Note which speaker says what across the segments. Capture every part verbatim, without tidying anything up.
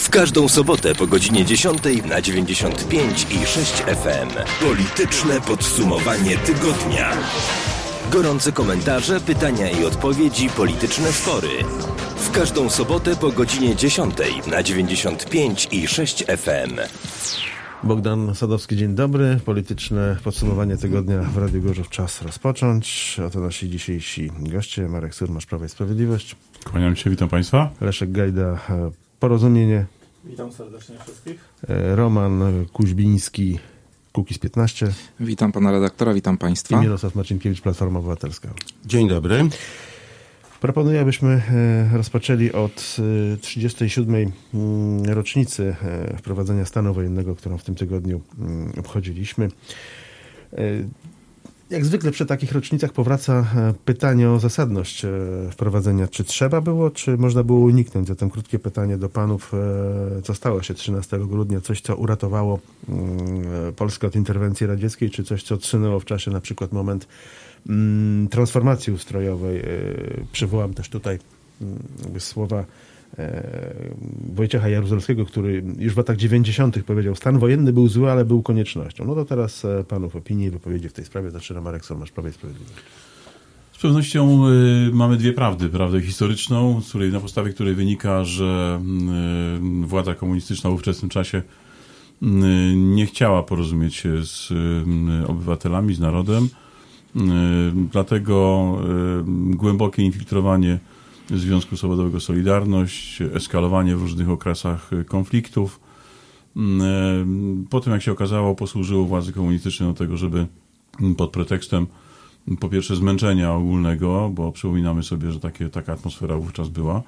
Speaker 1: W każdą sobotę po godzinie dziesiątej na dziewięćdziesiąt pięć i sześć F M. Polityczne podsumowanie tygodnia. Gorące komentarze, pytania i odpowiedzi, polityczne spory. W każdą sobotę po godzinie dziesiątej na dziewięćdziesiąt pięć i sześć F M.
Speaker 2: Bogdan Sadowski, dzień dobry. Polityczne podsumowanie tygodnia w Radiu Gorzów. Czas rozpocząć. Oto nasi dzisiejsi goście. Marek Surmasz, Prawo i Sprawiedliwość.
Speaker 3: Kłaniam się, witam Państwa.
Speaker 2: Leszek Gajda, Porozumienie.
Speaker 4: Witam serdecznie wszystkich.
Speaker 2: Roman Kuźbiński, Kukiz piętnaście.
Speaker 5: Witam pana redaktora, witam państwa.
Speaker 2: I Mirosław Marcinkiewicz, Platforma Obywatelska.
Speaker 6: Dzień dobry.
Speaker 2: Proponuję, abyśmy rozpoczęli od trzydziestej siódmej rocznicy wprowadzenia stanu wojennego, którą w tym tygodniu obchodziliśmy. Jak zwykle przy takich rocznicach powraca pytanie o zasadność wprowadzenia. Czy trzeba było, czy można było uniknąć? Zatem krótkie pytanie do panów. Co stało się trzynastego grudnia? Coś, co uratowało Polskę od interwencji radzieckiej, czy coś, co odsunęło w czasie na przykład moment transformacji ustrojowej? Przywołam też tutaj słowa Wojciecha Jaruzelskiego, który już w latach dziewięćdziesiątych powiedział: stan wojenny był zły, ale był koniecznością. No to teraz panów opinie i wypowiedzi w tej sprawie. Zaczyna Marek Surmasz, Prawo i Sprawiedliwość.
Speaker 3: Z pewnością y, mamy dwie prawdy. Prawdę historyczną, z której, na podstawie której wynika, że y, władza komunistyczna w ówczesnym czasie y, nie chciała porozumieć się z y, obywatelami, z narodem. Y, dlatego y, głębokie infiltrowanie Związku Zawodowego Solidarność, eskalowanie w różnych okresach konfliktów. Potem, jak się okazało, posłużyło władzy komunistycznej do tego, żeby pod pretekstem po pierwsze zmęczenia ogólnego, bo przypominamy sobie, że takie, taka atmosfera wówczas była,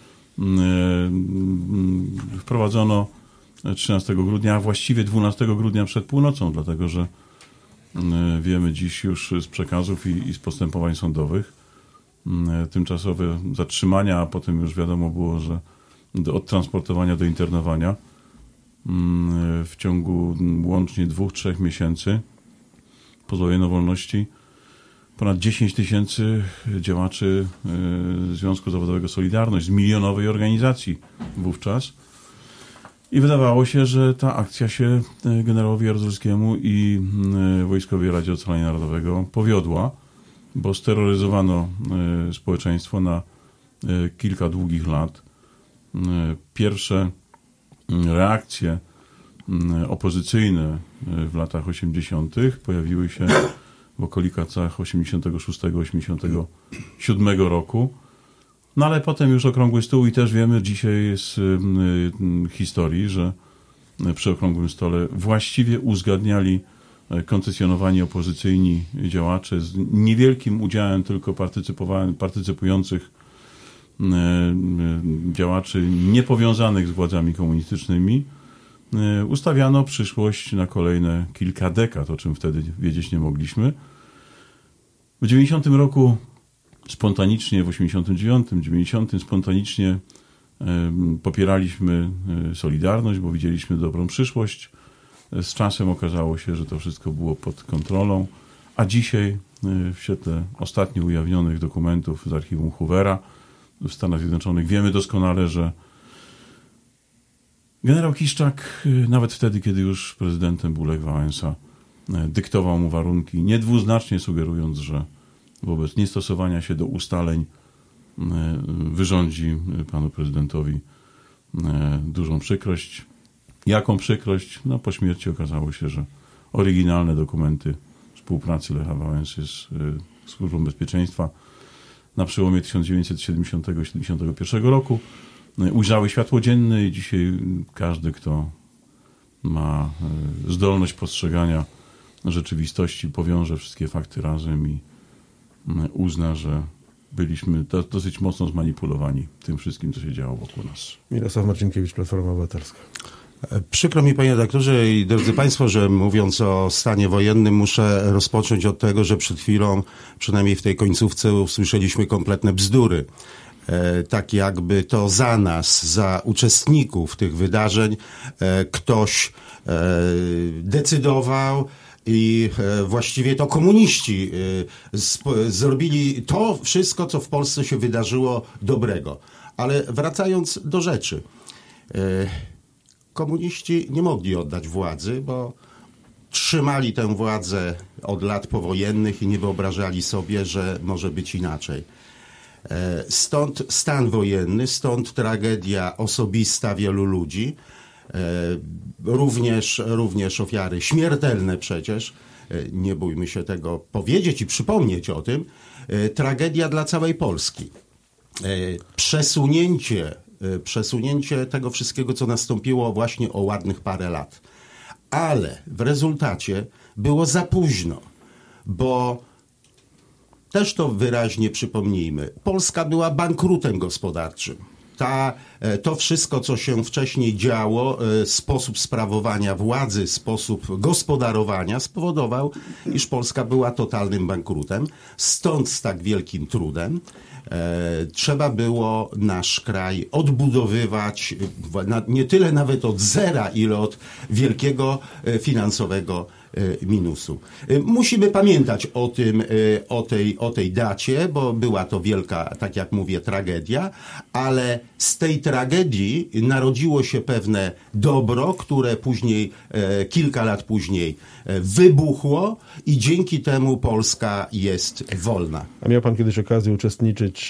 Speaker 3: wprowadzono trzynastego grudnia, a właściwie dwunastego grudnia przed północą, dlatego że wiemy dziś już z przekazów i, i z postępowań sądowych, tymczasowe zatrzymania, a potem już wiadomo było, że do odtransportowania do internowania w ciągu łącznie dwóch, trzech miesięcy pozbawiono wolności ponad dziesięć tysięcy działaczy Związku Zawodowego Solidarność z milionowej organizacji wówczas. I wydawało się, że ta akcja się generałowi Jaruzelskiemu i Wojskowej Radzie Ocalenia Narodowego powiodła, bo steroryzowano y, społeczeństwo na y, kilka długich lat. Y, pierwsze y, reakcje y, opozycyjne y, w latach osiemdziesiątych pojawiły się w okolicach osiemdziesiątego szóstego osiemdziesiątego siódmego roku. No ale potem już okrągły stół i też wiemy dzisiaj z y, y, historii, że y, przy okrągłym stole właściwie uzgadniali koncesjonowani opozycyjni działacze z niewielkim udziałem tylko partycypujących działaczy niepowiązanych z władzami komunistycznymi. Ustawiano przyszłość na kolejne kilka dekad, o czym wtedy wiedzieć nie mogliśmy. W dziewięćdziesiątym roku spontanicznie, w osiemdziesiątym dziewiątym, dziewięćdziesiątym spontanicznie popieraliśmy Solidarność, bo widzieliśmy dobrą przyszłość. Z czasem okazało się, że to wszystko było pod kontrolą, a dzisiaj w świetle ostatnio ujawnionych dokumentów z archiwum Hoovera w Stanach Zjednoczonych wiemy doskonale, że generał Kiszczak nawet wtedy, kiedy już prezydentem był Lech Wałęsa, dyktował mu warunki, niedwuznacznie sugerując, że wobec niestosowania się do ustaleń wyrządzi panu prezydentowi dużą przykrość. Jaką przykrość? No po śmierci okazało się, że oryginalne dokumenty współpracy Lecha Wałęsy z y, Służbą Bezpieczeństwa na przełomie tysiąc dziewięćset siedemdziesiątego i siedemdziesiątego pierwszego roku y, ujrzały światło dzienne i dzisiaj każdy, kto ma y, zdolność postrzegania rzeczywistości, powiąże wszystkie fakty razem i y, uzna, że byliśmy do, dosyć mocno zmanipulowani tym wszystkim, co się działo wokół nas.
Speaker 2: Mirosław Marcinkiewicz, Platforma Obywatelska.
Speaker 6: Przykro mi, panie redaktorze i drodzy państwo, że mówiąc o stanie wojennym muszę rozpocząć od tego, że przed chwilą, przynajmniej w tej końcówce, usłyszeliśmy kompletne bzdury. E, tak jakby to za nas, za uczestników tych wydarzeń e, ktoś e, decydował i e, właściwie to komuniści e, sp- zrobili to wszystko, co w Polsce się wydarzyło dobrego. Ale wracając do rzeczy. E, komuniści nie mogli oddać władzy, bo trzymali tę władzę od lat powojennych i nie wyobrażali sobie, że może być inaczej. Stąd stan wojenny, stąd tragedia osobista wielu ludzi, również, również ofiary śmiertelne przecież, nie bójmy się tego powiedzieć i przypomnieć o tym, tragedia dla całej Polski. Przesunięcie, przesunięcie tego wszystkiego, co nastąpiło właśnie o ładnych parę lat. Ale w rezultacie było za późno, bo też to wyraźnie przypomnijmy, Polska była bankrutem gospodarczym. Ta, to wszystko, co się wcześniej działo, sposób sprawowania władzy, sposób gospodarowania spowodował, iż Polska była totalnym bankrutem. Stąd z tak wielkim trudem e, trzeba było nasz kraj odbudowywać na, nie tyle nawet od zera, ile od wielkiego e, finansowego minusu. Musimy pamiętać o tym, o tej, o tej dacie, bo była to wielka, tak jak mówię, tragedia, ale z tej tragedii narodziło się pewne dobro, które później, kilka lat później wybuchło i dzięki temu Polska jest wolna.
Speaker 2: A miał pan kiedyś okazję uczestniczyć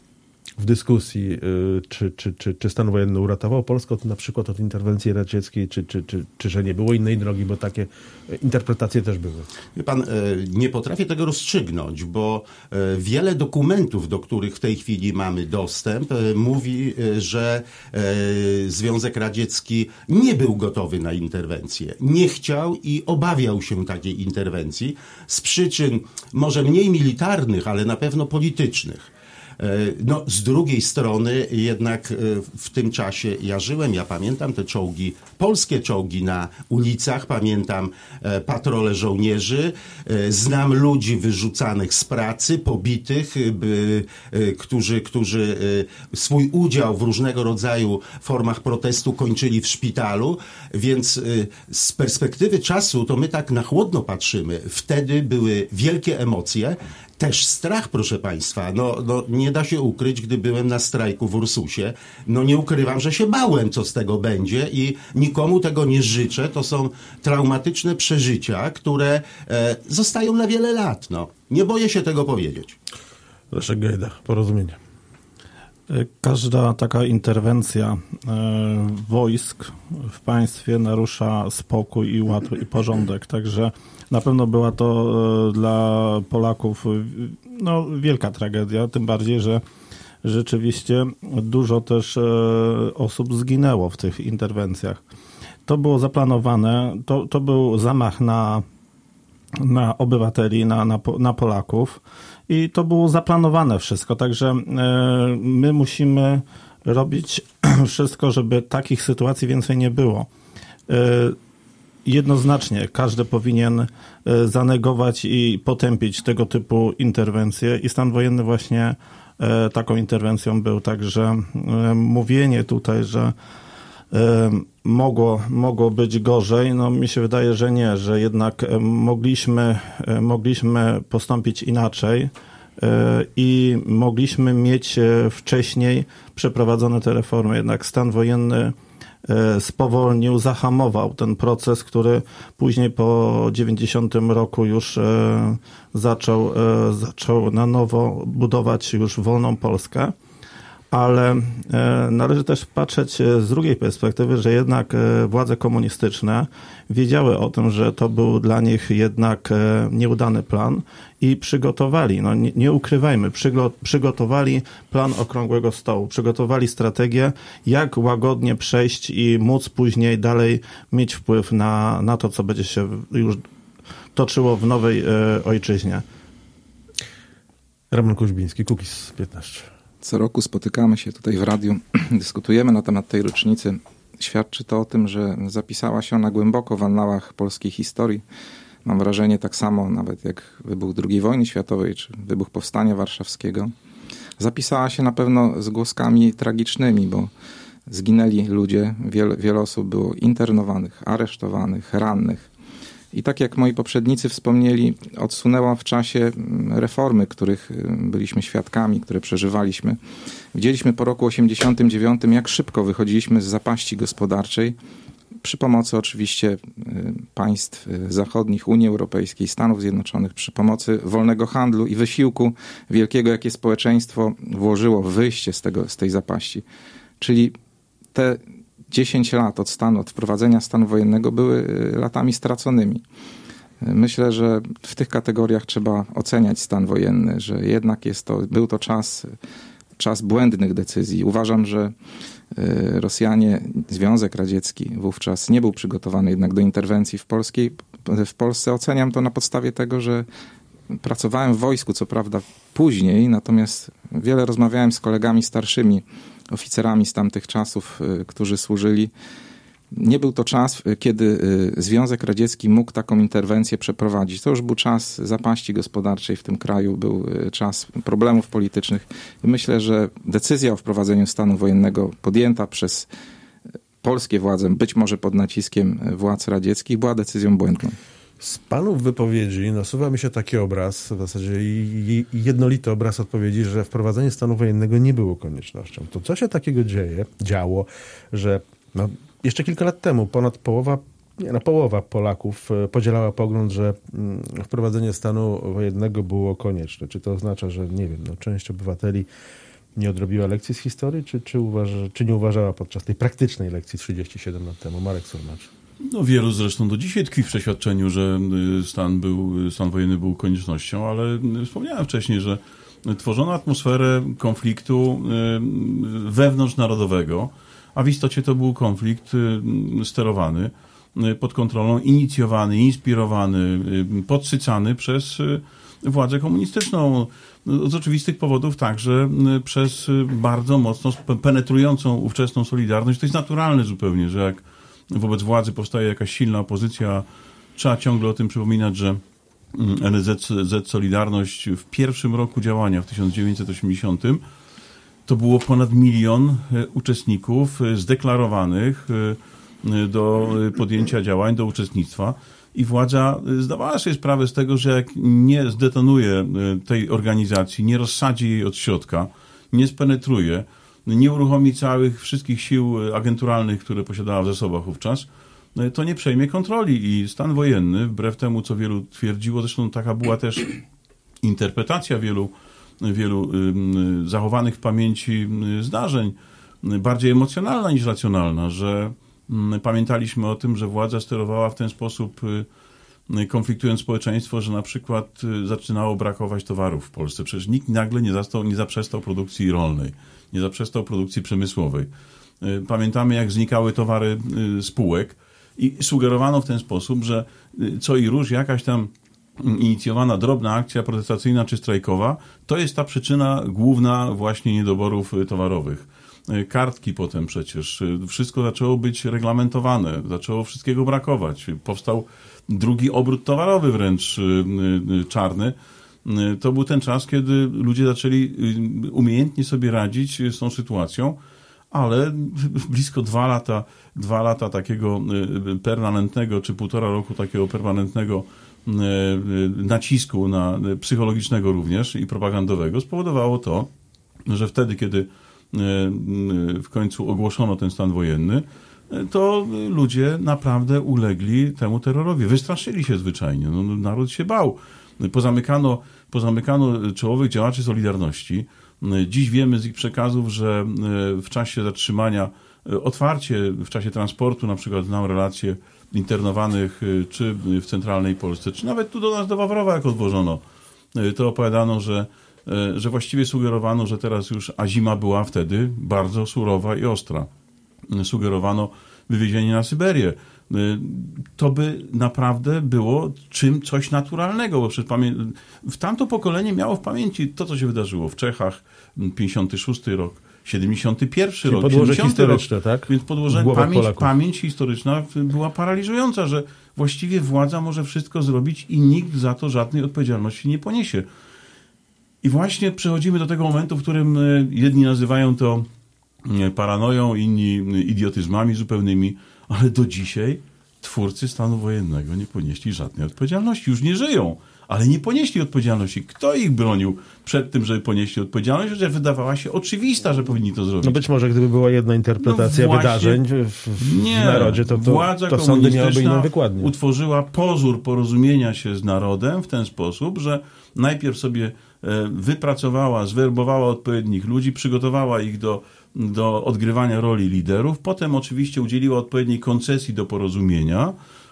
Speaker 2: w dyskusji, czy, czy, czy, czy stan wojenny uratował Polskę na przykład od interwencji radzieckiej, czy, czy, czy, czy że nie było innej drogi, bo takie interpretacje też były? Wie
Speaker 6: pan, nie potrafię tego rozstrzygnąć, bo wiele dokumentów, do których w tej chwili mamy dostęp, mówi, że Związek Radziecki nie był gotowy na interwencję. Nie chciał i obawiał się takiej interwencji z przyczyn może mniej militarnych, ale na pewno politycznych. No, z drugiej strony jednak w tym czasie ja żyłem, ja pamiętam te czołgi, polskie czołgi na ulicach, pamiętam patrole żołnierzy, znam ludzi wyrzucanych z pracy, pobitych, którzy, którzy swój udział w różnego rodzaju formach protestu kończyli w szpitalu, więc z perspektywy czasu to my tak na chłodno patrzymy. Wtedy były wielkie emocje, też strach, proszę państwa. No, no, nie da się ukryć, gdy byłem na strajku w Ursusie. No nie ukrywam, że się bałem, co z tego będzie i nikomu tego nie życzę. To są traumatyczne przeżycia, które e, zostają na wiele lat. No. Nie boję się tego powiedzieć.
Speaker 2: Leszek Gajda, Porozumienie.
Speaker 7: Każda taka interwencja e, wojsk w państwie narusza spokój i ład i porządek. Także na pewno była to e, dla Polaków no, wielka tragedia, tym bardziej, że rzeczywiście dużo też e, osób zginęło w tych interwencjach. To było zaplanowane, to, to był zamach na, na obywateli, na, na, na Polaków. I to było zaplanowane wszystko, także e, my musimy robić wszystko, żeby takich sytuacji więcej nie było. E, jednoznacznie każdy powinien e, zanegować i potępić tego typu interwencje i stan wojenny właśnie e, taką interwencją był, także e, mówienie tutaj, że Mogło, mogło być gorzej, no mi się wydaje, że nie, że jednak mogliśmy, mogliśmy postąpić inaczej i mogliśmy mieć wcześniej przeprowadzone te reformy. Jednak stan wojenny spowolnił, zahamował ten proces, który później po dziewięćdziesiątym roku już zaczął, zaczął na nowo budować już wolną Polskę. Ale należy też patrzeć z drugiej perspektywy, że jednak władze komunistyczne wiedziały o tym, że to był dla nich jednak nieudany plan i przygotowali, no nie, nie ukrywajmy, przygo, przygotowali plan okrągłego stołu, przygotowali strategię, jak łagodnie przejść i móc później dalej mieć wpływ na, na to, co będzie się już toczyło w nowej ojczyźnie.
Speaker 2: Roman Kuźbiński, Kukiz piętnaście.
Speaker 5: Co roku spotykamy się tutaj w radiu, dyskutujemy na temat tej rocznicy. Świadczy to o tym, że zapisała się ona głęboko w annałach polskiej historii. Mam wrażenie tak samo nawet jak wybuch drugiej wojny światowej, czy wybuch Powstania Warszawskiego. Zapisała się na pewno z głoskami tragicznymi, bo zginęli ludzie, wiele, wiele osób było internowanych, aresztowanych, rannych. I tak jak moi poprzednicy wspomnieli, odsunęła w czasie reformy, których byliśmy świadkami, które przeżywaliśmy. Widzieliśmy po roku osiemdziesiątym dziewiątym, jak szybko wychodziliśmy z zapaści gospodarczej, przy pomocy oczywiście państw zachodnich, Unii Europejskiej, Stanów Zjednoczonych, przy pomocy wolnego handlu i wysiłku wielkiego, jakie społeczeństwo włożyło w wyjście z, tego, z tej zapaści. Czyli te dziesięć lat od stanu, od wprowadzenia stanu wojennego były latami straconymi. Myślę, że w tych kategoriach trzeba oceniać stan wojenny, że jednak jest to, był to czas, czas błędnych decyzji. Uważam, że Rosjanie, Związek Radziecki wówczas nie był przygotowany jednak do interwencji w, Polskiej, w Polsce. Oceniam to na podstawie tego, że pracowałem w wojsku, co prawda później, natomiast wiele rozmawiałem z kolegami starszymi, oficerami z tamtych czasów, którzy służyli. Nie był to czas, kiedy Związek Radziecki mógł taką interwencję przeprowadzić. To już był czas zapaści gospodarczej w tym kraju, był czas problemów politycznych. I myślę, że decyzja o wprowadzeniu stanu wojennego podjęta przez polskie władze, być może pod naciskiem władz radzieckich, była decyzją błędną.
Speaker 2: Z panów wypowiedzi nasuwa mi się taki obraz, w zasadzie jednolity obraz odpowiedzi, że wprowadzenie stanu wojennego nie było koniecznością. To co się takiego dzieje, działo, że no, jeszcze kilka lat temu ponad połowa, nie, no, połowa Polaków podzielała pogląd, że wprowadzenie stanu wojennego było konieczne. Czy to oznacza, że nie wiem, no, część obywateli nie odrobiła lekcji z historii, czy, czy, uważa, czy nie uważała podczas tej praktycznej lekcji trzydzieści siedem lat temu? Marek Surmacz.
Speaker 3: No wielu zresztą do dzisiaj tkwi w przeświadczeniu, że stan, był, stan wojenny był koniecznością, ale wspomniałem wcześniej, że tworzono atmosferę konfliktu wewnątrznarodowego, a w istocie to był konflikt sterowany, pod kontrolą, inicjowany, inspirowany, podsycany przez władzę komunistyczną. Z oczywistych powodów także przez bardzo mocno penetrującą ówczesną Solidarność. To jest naturalne zupełnie, że jak wobec władzy powstaje jakaś silna opozycja, trzeba ciągle o tym przypominać, że N S Z Solidarność w pierwszym roku działania, w tysiąc dziewięćset osiemdziesiątym, to było ponad milion uczestników zdeklarowanych do podjęcia działań, do uczestnictwa. I władza zdawała sobie sprawę z tego, że jak nie zdetonuje tej organizacji, nie rozsadzi jej od środka, nie spenetruje, nie uruchomi całych wszystkich sił agenturalnych, które posiadała w zasobach wówczas, to nie przejmie kontroli. I stan wojenny, wbrew temu, co wielu twierdziło, zresztą taka była też interpretacja wielu, wielu zachowanych w pamięci zdarzeń, bardziej emocjonalna niż racjonalna, że pamiętaliśmy o tym, że władza sterowała w ten sposób, konfliktując społeczeństwo, że na przykład zaczynało brakować towarów w Polsce. Przecież nikt nagle nie, zastał, nie zaprzestał produkcji rolnej, nie zaprzestał produkcji przemysłowej. Pamiętamy, jak znikały towary spółek i sugerowano w ten sposób, że co i róż jakaś tam inicjowana drobna akcja protestacyjna czy strajkowa, to jest ta przyczyna główna właśnie niedoborów towarowych. Kartki potem przecież, wszystko zaczęło być reglamentowane, zaczęło wszystkiego brakować. Powstał drugi obrót towarowy wręcz czarny. To był ten czas, kiedy ludzie zaczęli umiejętnie sobie radzić z tą sytuacją, ale blisko dwa lata, dwa lata takiego permanentnego, czy półtora roku takiego permanentnego nacisku na psychologicznego również i propagandowego spowodowało to, że wtedy, kiedy w końcu ogłoszono ten stan wojenny, to ludzie naprawdę ulegli temu terrorowi. Wystraszyli się zwyczajnie. No, naród się bał. Pozamykano, pozamykano czołowych działaczy Solidarności. Dziś wiemy z ich przekazów, że w czasie zatrzymania, otwarcie w czasie transportu, na przykład znam relacje internowanych czy w centralnej Polsce, czy nawet tu do nas do Wawrowa, jak odwożono, to opowiadano, że że właściwie sugerowano, że teraz już, a zima była wtedy bardzo surowa i ostra. Sugerowano wywiezienie na Syberię. To by naprawdę było czym coś naturalnego, bo przed pamię- w tamto pokolenie miało w pamięci to, co się wydarzyło w Czechach, pięćdziesiąty szósty rok, siedemdziesiąty pierwszy
Speaker 2: Czyli
Speaker 3: rok,
Speaker 2: podłoże historyczne,
Speaker 3: rok.
Speaker 2: Tak?
Speaker 3: Więc podłoże, pamięć, pamięć historyczna była paraliżująca, że właściwie władza może wszystko zrobić i nikt za to żadnej odpowiedzialności nie poniesie. I właśnie przechodzimy do tego momentu, w którym jedni nazywają to paranoją, inni idiotyzmami zupełnymi, ale do dzisiaj twórcy stanu wojennego nie ponieśli żadnej odpowiedzialności. Już nie żyją, ale nie ponieśli odpowiedzialności. Kto ich bronił przed tym, żeby ponieśli odpowiedzialność, że wydawała się oczywista, że powinni to zrobić?
Speaker 2: No być może gdyby była jedna interpretacja
Speaker 3: no właśnie,
Speaker 2: wydarzeń w, w,
Speaker 3: nie,
Speaker 2: w narodzie, to, to,
Speaker 3: władza
Speaker 2: to sądy miałyby inną wykładnię.
Speaker 3: Utworzyła pozór porozumienia się z narodem w ten sposób, że najpierw sobie wypracowała, zwerbowała odpowiednich ludzi, przygotowała ich do, do odgrywania roli liderów, potem oczywiście udzieliła odpowiedniej koncesji do porozumienia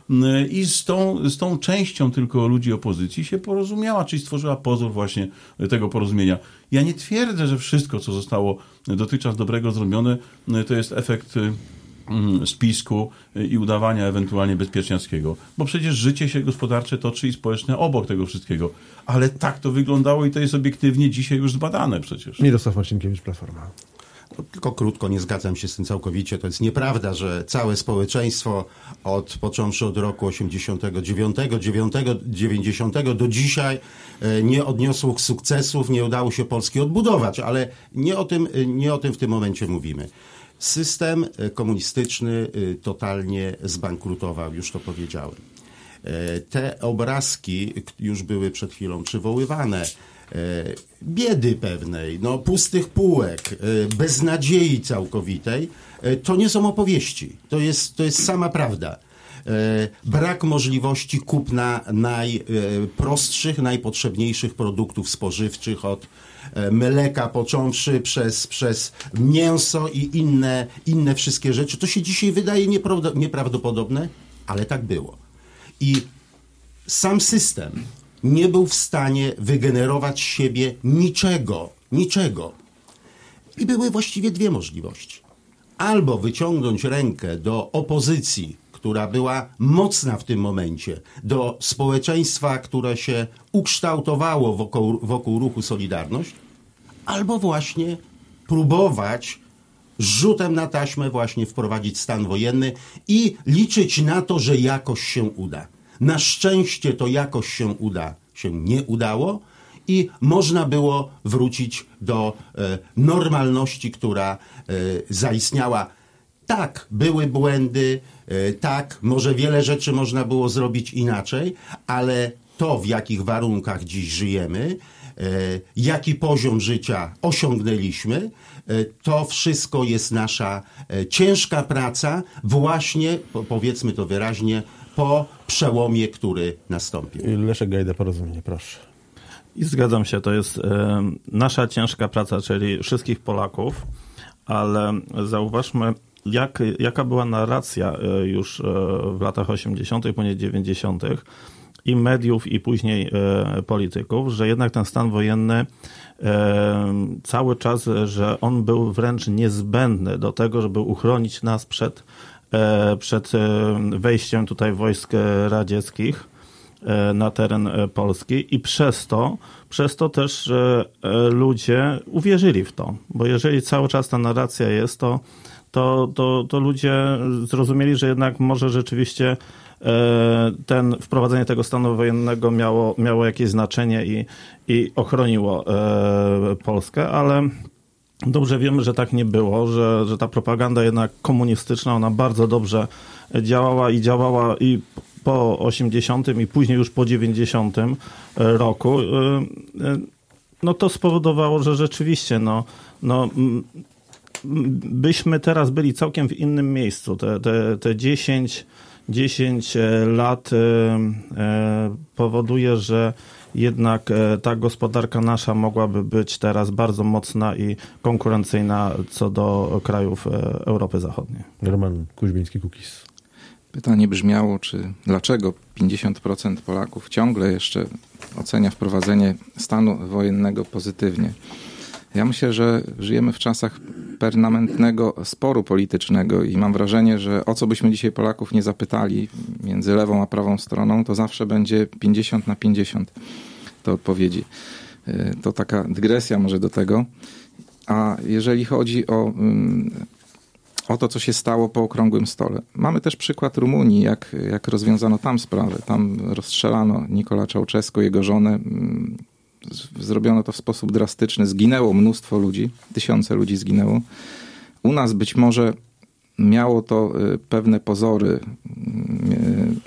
Speaker 3: i z tą, z tą częścią tylko ludzi opozycji się porozumiała, czyli stworzyła pozór właśnie tego porozumienia. Ja nie twierdzę, że wszystko, co zostało dotychczas dobrego zrobione, to jest efekt spisku i udawania ewentualnie bezpieczniackiego. Bo przecież życie się gospodarcze toczy i społeczne obok tego wszystkiego. Ale tak to wyglądało i to jest obiektywnie dzisiaj już zbadane przecież.
Speaker 2: Mirosław Marcinkiewicz, Platforma.
Speaker 6: No, tylko krótko, nie zgadzam się z tym całkowicie. To jest nieprawda, że całe społeczeństwo od począwszy od roku osiemdziesiątego dziewiątego, dziewięćdziesiątego do dzisiaj nie odniosło sukcesów, nie udało się Polski odbudować, ale nie o tym, nie o tym w tym momencie mówimy. System komunistyczny totalnie zbankrutował, już to powiedziałem. Te obrazki już były przed chwilą przywoływane. Biedy pewnej, no, pustych półek, beznadziei całkowitej, to nie są opowieści. To jest, to jest sama prawda. Brak możliwości kupna najprostszych, najpotrzebniejszych produktów spożywczych, od mleka począwszy przez, przez mięso i inne, inne wszystkie rzeczy. To się dzisiaj wydaje nieprawdopodobne, ale tak było. I sam system nie był w stanie wygenerować z siebie niczego, niczego. I były właściwie dwie możliwości. Albo wyciągnąć rękę do opozycji, która była mocna w tym momencie, do społeczeństwa, które się ukształtowało wokół, wokół ruchu Solidarność, albo właśnie próbować rzutem na taśmę właśnie wprowadzić stan wojenny i liczyć na to, że jakoś się uda. Na szczęście to jakoś się uda, się nie udało i można było wrócić do e, normalności, która e, zaistniała. Tak, były błędy, e, tak, może wiele rzeczy można było zrobić inaczej, ale to, w jakich warunkach dziś żyjemy, e, jaki poziom życia osiągnęliśmy, e, to wszystko jest nasza e, ciężka praca właśnie, po, powiedzmy to wyraźnie, po przełomie, który nastąpił.
Speaker 2: Leszek Gajda, Porozumienie, proszę.
Speaker 7: I zgadzam się, to jest e, nasza ciężka praca, czyli wszystkich Polaków, ale zauważmy, jak, jaka była narracja e, już e, w latach osiemdziesiątych, później dziewięćdziesiątych i mediów, i później e, polityków, że jednak ten stan wojenny e, cały czas, że on był wręcz niezbędny do tego, żeby uchronić nas przed przed wejściem tutaj wojsk radzieckich na teren Polski i przez to, przez to też ludzie uwierzyli w to, bo jeżeli cały czas ta narracja jest, to, to, to, to ludzie zrozumieli, że jednak może rzeczywiście ten, wprowadzenie tego stanu wojennego miało, miało jakieś znaczenie i, i ochroniło Polskę, ale dobrze wiemy, że tak nie było, że, że ta propaganda jednak komunistyczna, ona bardzo dobrze działała i działała i po osiemdziesiątym i później już po dziewięćdziesiątym roku. No to spowodowało, że rzeczywiście no, no, byśmy teraz byli całkiem w innym miejscu. Te, te, te dziesięć, dziesięć lat powoduje, że jednak ta gospodarka nasza mogłaby być teraz bardzo mocna i konkurencyjna co do krajów Europy Zachodniej.
Speaker 2: Roman Kuźmiński, Kukiz.
Speaker 5: Pytanie brzmiało, czy dlaczego pięćdziesiąt procent Polaków ciągle jeszcze ocenia wprowadzenie stanu wojennego pozytywnie. Ja myślę, że żyjemy w czasach permanentnego sporu politycznego i mam wrażenie, że o co byśmy dzisiaj Polaków nie zapytali między lewą a prawą stroną, to zawsze będzie pięćdziesiąt na pięćdziesiąt te odpowiedzi. To taka dygresja może do tego. A jeżeli chodzi o, o to, co się stało po okrągłym stole. Mamy też przykład Rumunii, jak, jak rozwiązano tam sprawę. Tam rozstrzelano Nicola Ceausescu, jego żonę. Zrobiono to w sposób drastyczny. Zginęło mnóstwo ludzi. Tysiące ludzi zginęło. U nas być może miało to pewne pozory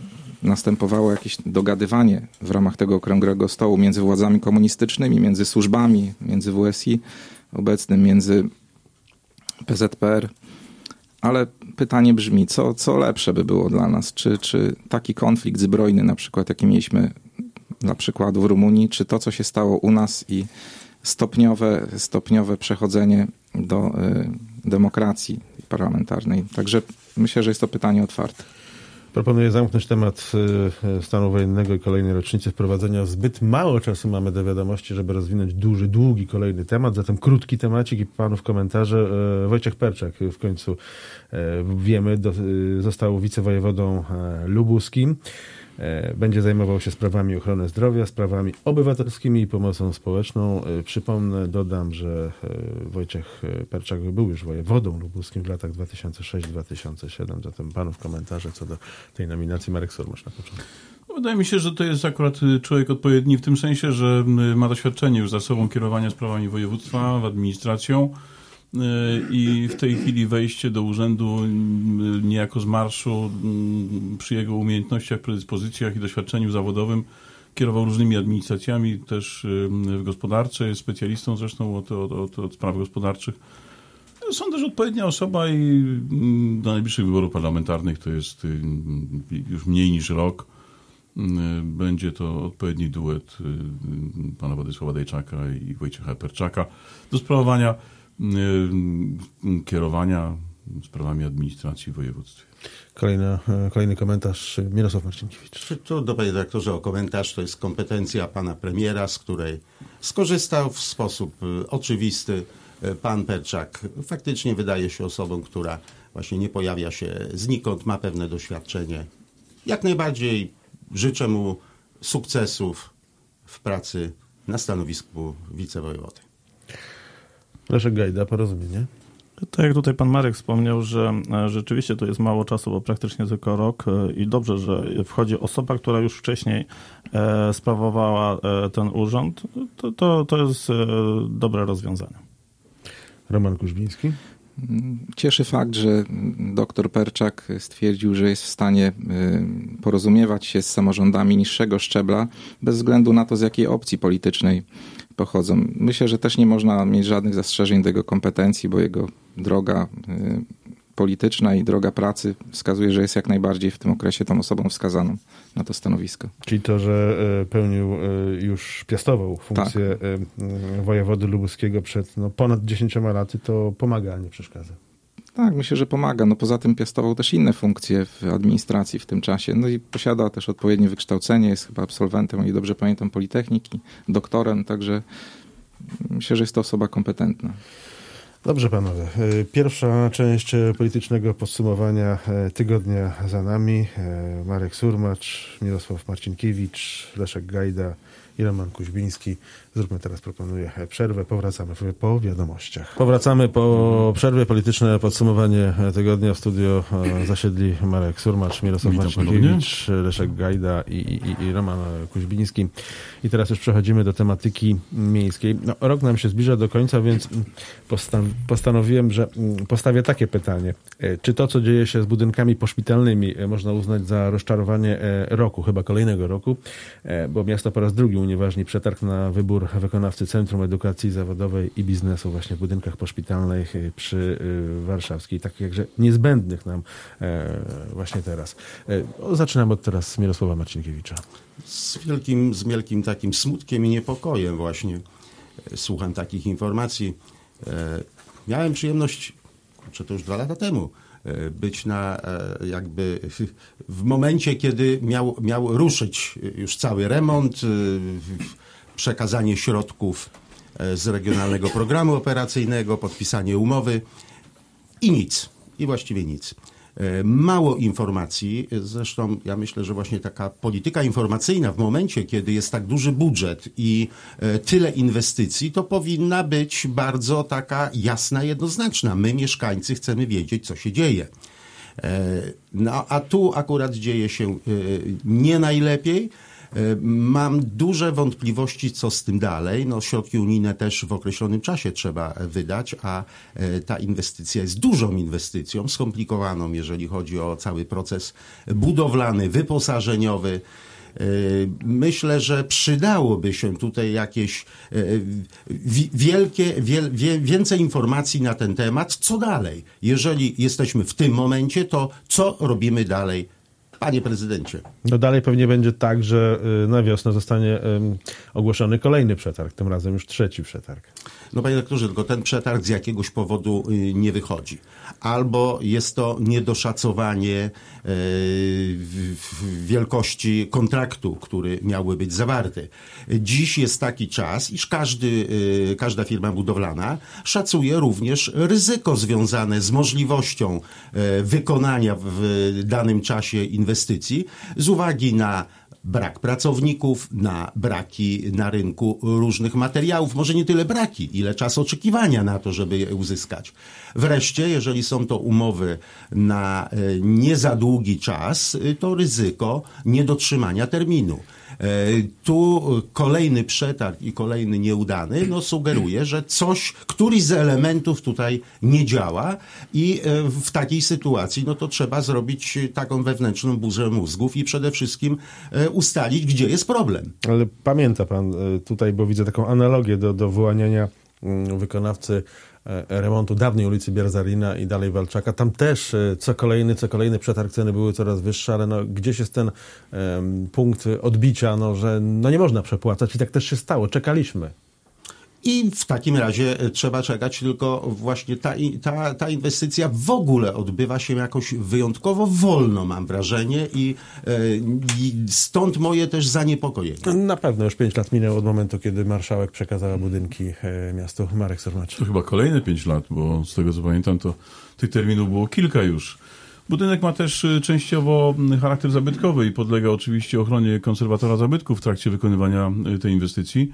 Speaker 5: następowało jakieś dogadywanie w ramach tego okrągłego stołu między władzami komunistycznymi, między służbami, między W S I obecnym, między P Z P R. Ale pytanie brzmi, co, co lepsze by było dla nas? Czy, czy taki konflikt zbrojny, na przykład jaki mieliśmy dla przykładu w Rumunii, czy to, co się stało u nas i stopniowe, stopniowe przechodzenie do y, demokracji parlamentarnej. Także myślę, że jest to pytanie otwarte.
Speaker 2: Proponuję zamknąć temat y, stanu wojennego i kolejnej rocznicy wprowadzenia. Zbyt mało czasu mamy do wiadomości, żeby rozwinąć duży, długi kolejny temat. Zatem krótki temacik i panów komentarze. Y, Wojciech Perczak w końcu y, wiemy, do, y, został wicewojewodą y, lubuskim. Będzie zajmował się sprawami ochrony zdrowia, sprawami obywatelskimi i pomocą społeczną. Przypomnę, dodam, że Wojciech Perczak był już wojewodą lubuskim w latach dwa tysiące szóstym do dwa tysiące siódmego. Zatem panów komentarze co do tej nominacji. Marek Surmacz na początku.
Speaker 3: Wydaje mi się, że to jest akurat człowiek odpowiedni w tym sensie, że ma doświadczenie już za sobą kierowania sprawami województwa, administracją. I w tej chwili wejście do urzędu niejako z marszu przy jego umiejętnościach, predyspozycjach i doświadczeniu zawodowym kierował różnymi administracjami, też w gospodarce, jest specjalistą zresztą od, od, od, od spraw gospodarczych. Sądzę, że odpowiednia osoba i do najbliższych wyborów parlamentarnych to jest już mniej niż rok. Będzie to odpowiedni duet pana Władysława Dejczaka i Wojciecha Perczaka do sprawowania kierowania sprawami administracji w województwie.
Speaker 2: Kolejna, kolejny komentarz. Mirosław Marcinkiewicz.
Speaker 6: Trudno, panie dyrektorze, o komentarz. To jest kompetencja pana premiera, z której skorzystał w sposób oczywisty pan Perczak. Faktycznie wydaje się osobą, która właśnie nie pojawia się znikąd, ma pewne doświadczenie. Jak najbardziej życzę mu sukcesów w pracy na stanowisku wicewojewody.
Speaker 2: Leszek Gajda, Porozumienie.
Speaker 7: Tak jak tutaj pan Marek wspomniał, że rzeczywiście to jest mało czasu, bo praktycznie tylko rok i dobrze, że wchodzi osoba, która już wcześniej sprawowała ten urząd. To, to, to jest dobre rozwiązanie.
Speaker 2: Roman Kuźbiński.
Speaker 5: Cieszy fakt, że doktor Perczak stwierdził, że jest w stanie porozumiewać się z samorządami niższego szczebla, bez względu na to, z jakiej opcji politycznej pochodzą. Myślę, że też nie można mieć żadnych zastrzeżeń do jego kompetencji, bo jego droga polityczna i droga pracy wskazuje, że jest jak najbardziej w tym okresie tą osobą wskazaną na to stanowisko.
Speaker 2: Czyli to, że pełnił, już piastował funkcję tak. wojewody lubuskiego przed no, ponad dziesięcioma laty, to pomaga, a nie przeszkadza.
Speaker 5: Tak, myślę, że pomaga. No poza tym piastował też inne funkcje w administracji w tym czasie. No i posiada też odpowiednie wykształcenie, jest chyba absolwentem, o ile dobrze pamiętam, Politechniki, doktorem, także myślę, że jest to osoba kompetentna.
Speaker 2: Dobrze, panowie. Pierwsza część politycznego podsumowania tygodnia za nami. Marek Surmacz, Mirosław Marcinkiewicz, Leszek Gajda i Roman Kuźbiński. Zróbmy teraz, proponuję przerwę. Powracamy po wiadomościach. Powracamy po przerwie. Polityczne podsumowanie tygodnia. W studio zasiedli Marek Surmacz, Mirosław
Speaker 3: Witam
Speaker 2: Marcinkiewicz,
Speaker 3: ponownie.
Speaker 2: Leszek Gajda i, i, i Roman Kuźbiński. I teraz już przechodzimy do tematyki miejskiej. No, rok nam się zbliża do końca, więc postan- postanowiłem, że postawię takie pytanie. Czy to, co dzieje się z budynkami poszpitalnymi, można uznać za rozczarowanie roku, chyba kolejnego roku, bo miasto po raz drugi unieważni przetarg na wybór wykonawcy Centrum Edukacji Zawodowej i Biznesu właśnie w budynkach poszpitalnych przy Warszawskiej, takich jakże niezbędnych nam właśnie teraz. Zaczynam od teraz Mirosława Marcinkiewicza.
Speaker 6: Z wielkim, z wielkim takim smutkiem i niepokojem właśnie słucham takich informacji. Miałem przyjemność, czy to już dwa lata temu, być na jakby w momencie, kiedy miał, miał ruszyć już cały remont, przekazanie środków z Regionalnego Programu Operacyjnego, podpisanie umowy i nic. I właściwie nic. Mało informacji, zresztą ja myślę, że właśnie taka polityka informacyjna w momencie, kiedy jest tak duży budżet i tyle inwestycji, to powinna być bardzo taka jasna, jednoznaczna. My, mieszkańcy, chcemy wiedzieć, co się dzieje. No, a tu akurat dzieje się nie najlepiej. Mam duże wątpliwości, co z tym dalej. No, środki unijne też w określonym czasie trzeba wydać, a ta inwestycja jest dużą inwestycją, skomplikowaną, jeżeli chodzi o cały proces budowlany, wyposażeniowy. Myślę, że przydałoby się tutaj jakieś wielkie, wiel, więcej informacji na ten temat. Co dalej? Jeżeli jesteśmy w tym momencie, to co robimy dalej? Panie prezydencie.
Speaker 2: No dalej pewnie będzie tak, że na wiosnę zostanie ogłoszony kolejny przetarg, tym razem już trzeci przetarg.
Speaker 6: No panie doktorze, tylko ten przetarg z jakiegoś powodu nie wychodzi. Albo jest to niedoszacowanie wielkości kontraktu, który miałby być zawarty. Dziś jest taki czas, iż każdy, każda firma budowlana szacuje również ryzyko związane z możliwością wykonania w danym czasie inwestycji z uwagi na brak pracowników, na braki na rynku różnych materiałów. Może nie tyle braki, ile czas oczekiwania na to, żeby je uzyskać. Wreszcie, jeżeli są to umowy na nie za długi czas, to ryzyko niedotrzymania terminu. Tu kolejny przetarg i kolejny nieudany no, sugeruje, że coś, któryś z elementów tutaj nie działa i w takiej sytuacji no, to trzeba zrobić taką wewnętrzną burzę mózgów i przede wszystkim ustalić, gdzie jest problem.
Speaker 2: Ale pamięta pan tutaj, bo widzę taką analogię do, do wyłaniania wykonawcy remontu dawnej ulicy Bierzarina i dalej Walczaka. Tam też co kolejny, co kolejny przetarg, ceny były coraz wyższe, ale no, gdzieś jest ten um, punkt odbicia, no, że no, nie można przepłacać i tak też się stało. Czekaliśmy.
Speaker 6: I w takim razie trzeba czekać, tylko właśnie ta, ta, ta inwestycja w ogóle odbywa się jakoś wyjątkowo wolno, mam wrażenie, i, i stąd moje też zaniepokojenie.
Speaker 2: Na pewno już pięć lat minęło od momentu, kiedy marszałek przekazała budynki miastu Marek Surmacz.
Speaker 3: To chyba kolejne pięć lat, bo z tego co pamiętam, to tych terminów było kilka już. Budynek ma też częściowo charakter zabytkowy i podlega oczywiście ochronie konserwatora zabytków w trakcie wykonywania tej inwestycji.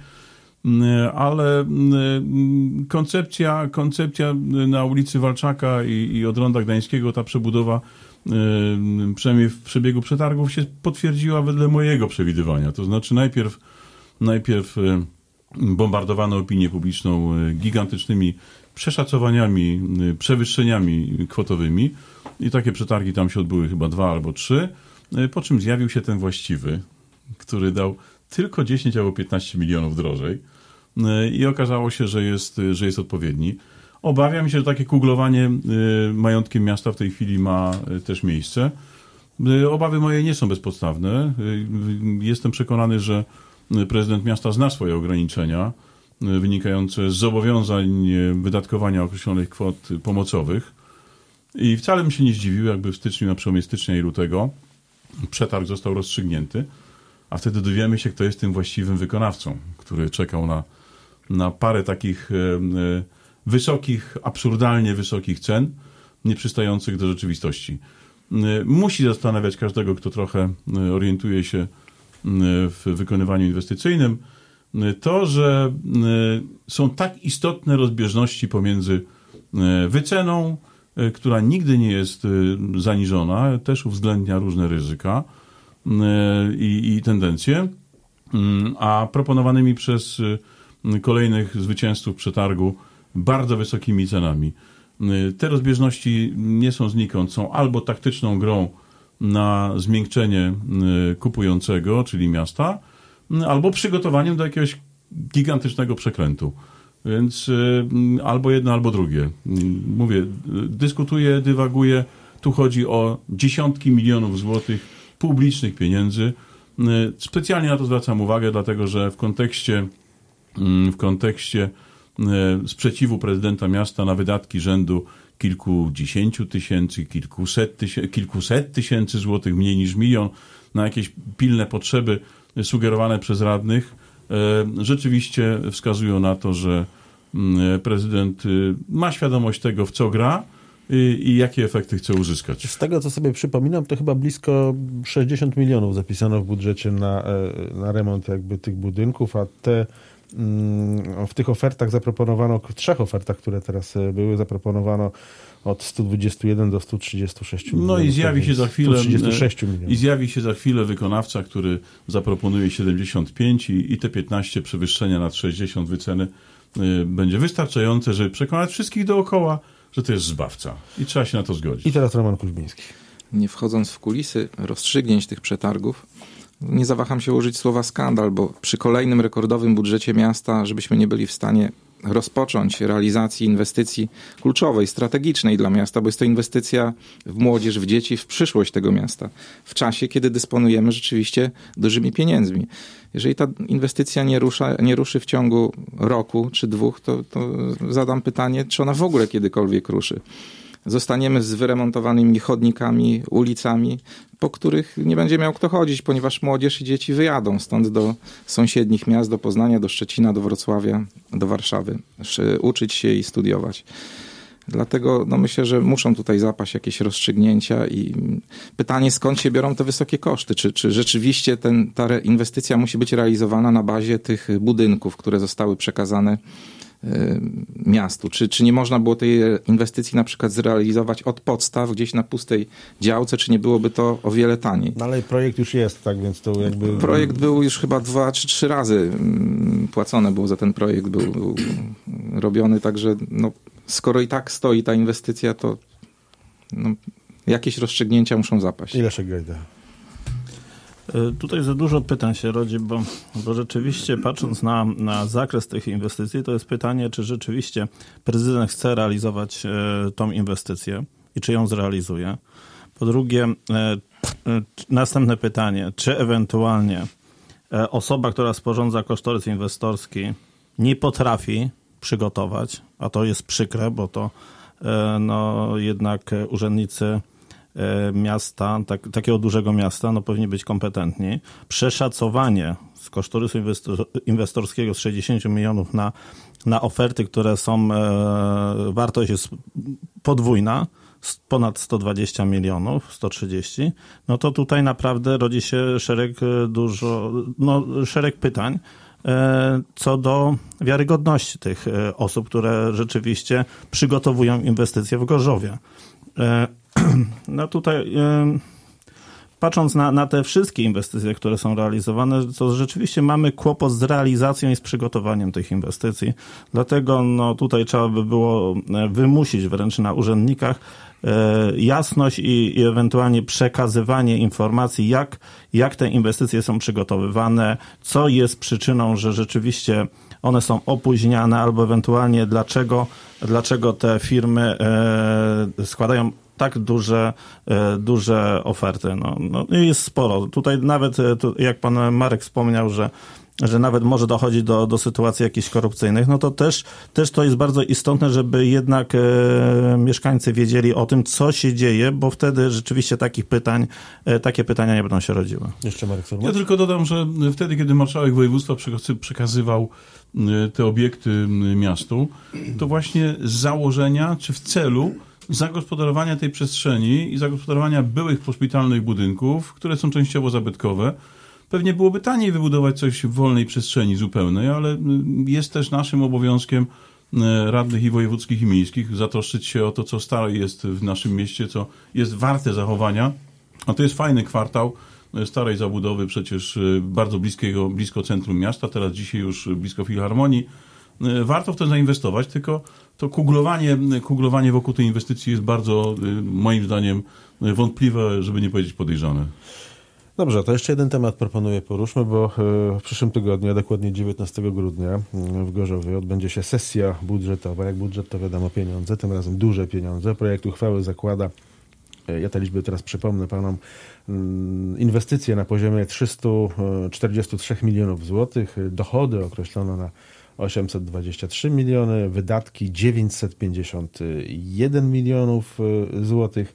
Speaker 3: Ale koncepcja, koncepcja na ulicy Walczaka i, i od Ronda Gdańskiego, ta przebudowa, przynajmniej w przebiegu przetargów, się potwierdziła wedle mojego przewidywania. To znaczy najpierw, najpierw bombardowano opinię publiczną gigantycznymi przeszacowaniami, przewyższeniami kwotowymi i takie przetargi tam się odbyły chyba dwa albo trzy, po czym zjawił się ten właściwy, który dał tylko dziesięć albo piętnaście milionów drożej i okazało się, że jest, że jest odpowiedni. Obawiam się, że takie kuglowanie majątkiem miasta w tej chwili ma też miejsce. Obawy moje nie są bezpodstawne. Jestem przekonany, że prezydent miasta zna swoje ograniczenia wynikające z zobowiązań wydatkowania określonych kwot pomocowych i wcale bym się nie zdziwił, jakby w styczniu, na przełomie stycznia i lutego przetarg został rozstrzygnięty, a wtedy dowiemy się, kto jest tym właściwym wykonawcą, który czekał na, na parę takich e, e, wysokich, absurdalnie wysokich cen, nieprzystających do rzeczywistości. E, musi zastanawiać każdego, kto trochę e, orientuje się e, w wykonywaniu inwestycyjnym, e, to, że e, są tak istotne rozbieżności pomiędzy e, wyceną, e, która nigdy nie jest e, zaniżona, też uwzględnia różne ryzyka, I, i tendencje, a proponowanymi przez kolejnych zwycięzców przetargu bardzo wysokimi cenami. Te rozbieżności nie są znikąd, są albo taktyczną grą na zmiękczenie kupującego, czyli miasta, albo przygotowaniem do jakiegoś gigantycznego przekrętu. Więc albo jedno, albo drugie. Mówię, dyskutuję, dywaguję. Tu chodzi o dziesiątki milionów złotych publicznych pieniędzy. Specjalnie na to zwracam uwagę, dlatego że w kontekście, w kontekście sprzeciwu prezydenta miasta na wydatki rzędu kilkudziesięciu tysięcy, kilkuset tysięcy, kilkuset tysięcy złotych, mniej niż milion, na jakieś pilne potrzeby sugerowane przez radnych, rzeczywiście wskazują na to, że prezydent ma świadomość tego, w co gra, I, i jakie efekty chce uzyskać.
Speaker 2: Z tego, co sobie przypominam, to chyba blisko sześćdziesiąt milionów zapisano w budżecie na, na remont jakby tych budynków, a te W tych ofertach zaproponowano, w trzech ofertach, które teraz były, zaproponowano od sto dwadzieścia jeden do sto trzydzieści sześć milionów.
Speaker 3: No i zjawi się za chwilę
Speaker 2: sto trzydzieści sześć milionów.
Speaker 3: i zjawi się za chwilę wykonawca, który zaproponuje siedemdziesiąt pięć i, i te piętnaście przewyższenia nad sześćdziesiąt wyceny y, będzie wystarczające, żeby przekonać wszystkich dookoła, że to jest zbawca. I trzeba się na to zgodzić.
Speaker 2: I teraz Roman Kuźmiński.
Speaker 5: Nie wchodząc w kulisy rozstrzygnięć tych przetargów, nie zawaham się użyć słowa skandal, bo przy kolejnym rekordowym budżecie miasta, żebyśmy nie byli w stanie rozpocząć realizacji inwestycji kluczowej, strategicznej dla miasta, bo jest to inwestycja w młodzież, w dzieci, w przyszłość tego miasta, w czasie, kiedy dysponujemy rzeczywiście dużymi pieniędzmi. Jeżeli ta inwestycja nie, rusza, nie ruszy w ciągu roku czy dwóch, to, to zadam pytanie, czy ona w ogóle kiedykolwiek ruszy. Zostaniemy z wyremontowanymi chodnikami, ulicami, po których nie będzie miał kto chodzić, ponieważ młodzież i dzieci wyjadą stąd do sąsiednich miast, do Poznania, do Szczecina, do Wrocławia, do Warszawy, uczyć się i studiować. Dlatego no myślę, że muszą tutaj zapaść jakieś rozstrzygnięcia i pytanie, skąd się biorą te wysokie koszty? Czy, czy rzeczywiście ten, ta inwestycja musi być realizowana na bazie tych budynków, które zostały przekazane miastu? Czy, czy nie można było tej inwestycji na przykład zrealizować od podstaw gdzieś na pustej działce, czy nie byłoby to o wiele taniej?
Speaker 2: No ale projekt już jest, tak więc to jakby...
Speaker 5: Projekt był już chyba dwa czy trzy razy płacone było za ten projekt, był, był robiony, także no, skoro i tak stoi ta inwestycja, to no, jakieś rozstrzygnięcia muszą zapaść.
Speaker 2: Ile się Gajda?
Speaker 7: Tutaj za dużo pytań się rodzi, bo, bo rzeczywiście patrząc na, na zakres tych inwestycji, to jest pytanie, czy rzeczywiście prezydent chce realizować e, tą inwestycję i czy ją zrealizuje. Po drugie, e, e, następne pytanie, czy ewentualnie e, osoba, która sporządza kosztorys inwestorski, nie potrafi przygotować, a to jest przykre, bo to e, no, jednak urzędnicy miasta, tak, takiego dużego miasta, no powinni być kompetentni. Przeszacowanie z kosztorysu inwestor, inwestorskiego z sześćdziesiąt milionów na, na oferty, które są, e, wartość jest podwójna, ponad sto dwadzieścia milionów, sto trzydzieści, no to tutaj naprawdę rodzi się szereg dużo, no szereg pytań e, co do wiarygodności tych osób, które rzeczywiście przygotowują inwestycje w Gorzowie. E, No tutaj patrząc na, na te wszystkie inwestycje, które są realizowane, to rzeczywiście mamy kłopot z realizacją i z przygotowaniem tych inwestycji. Dlatego no, tutaj trzeba by było wymusić wręcz na urzędnikach jasność i, i ewentualnie przekazywanie informacji, jak, jak te inwestycje są przygotowywane, co jest przyczyną, że rzeczywiście one są opóźniane, albo ewentualnie dlaczego, dlaczego te firmy e, składają tak duże, duże oferty. No, no jest sporo. Tutaj nawet, tu, jak pan Marek wspomniał, że, że nawet może dochodzić do, do sytuacji jakichś korupcyjnych, no to też, też to jest bardzo istotne, żeby jednak e, mieszkańcy wiedzieli o tym, co się dzieje, bo wtedy rzeczywiście takich pytań, e, takie pytania nie będą się rodziły.
Speaker 2: Jeszcze Marek Surmacz?
Speaker 3: Ja tylko dodam, że wtedy, kiedy marszałek województwa przekazywał te obiekty miastu, to właśnie z założenia, czy w celu zagospodarowania tej przestrzeni i zagospodarowania byłych poszpitalnych budynków, które są częściowo zabytkowe. Pewnie byłoby taniej wybudować coś w wolnej przestrzeni zupełnej, ale jest też naszym obowiązkiem radnych i wojewódzkich i miejskich zatroszczyć się o to, co stare jest w naszym mieście, co jest warte zachowania. A to jest fajny kwartał starej zabudowy, przecież bardzo bliskiego, blisko centrum miasta, teraz dzisiaj już blisko Filharmonii. Warto w to zainwestować, tylko to kuglowanie, kuglowanie wokół tej inwestycji jest bardzo, moim zdaniem, wątpliwe, żeby nie powiedzieć podejrzane.
Speaker 2: Dobrze, to jeszcze jeden temat proponuję poruszmy, bo w przyszłym tygodniu, a dokładnie dziewiętnastego grudnia w Gorzowie odbędzie się sesja budżetowa. Jak budżet, to wiadomo pieniądze, tym razem duże pieniądze. Projekt uchwały zakłada, ja te liczby teraz przypomnę panom, inwestycje na poziomie trzysta czterdzieści trzy milionów złotych, dochody określono na osiemset dwadzieścia trzy miliony, wydatki dziewięćset pięćdziesiąt jeden milionów złotych.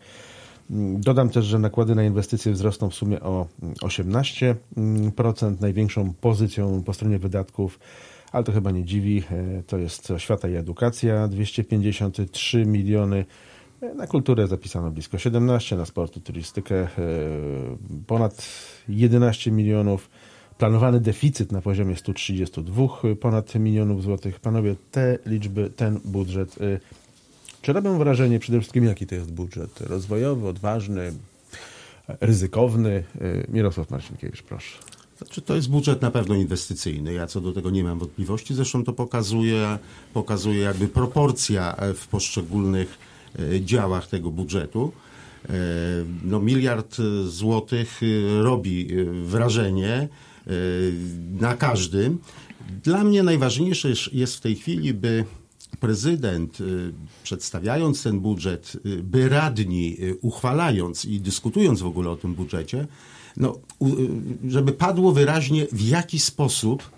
Speaker 2: Dodam też, że nakłady na inwestycje wzrosną w sumie o osiemnaście procent. Największą pozycją po stronie wydatków, ale to chyba nie dziwi, to jest oświata i edukacja, dwieście pięćdziesiąt trzy miliony. Na kulturę zapisano blisko siedemnaście, na sport i turystykę ponad jedenaście milionów. planowany deficyt na poziomie sto trzydzieści dwa ponad milionów złotych. Panowie, te liczby, ten budżet, czy robią wrażenie przede wszystkim, jaki to jest budżet? Rozwojowy, odważny, ryzykowny? Mirosław Marcinkiewicz, proszę.
Speaker 6: Znaczy, to jest budżet na pewno inwestycyjny. Ja co do tego nie mam wątpliwości. Zresztą to pokazuje, pokazuje jakby proporcja w poszczególnych działach tego budżetu. No, miliard złotych robi wrażenie na każdym. Dla mnie najważniejsze jest w tej chwili, by prezydent, przedstawiając ten budżet, by radni, uchwalając i dyskutując w ogóle o tym budżecie, no, żeby padło wyraźnie, w jaki sposób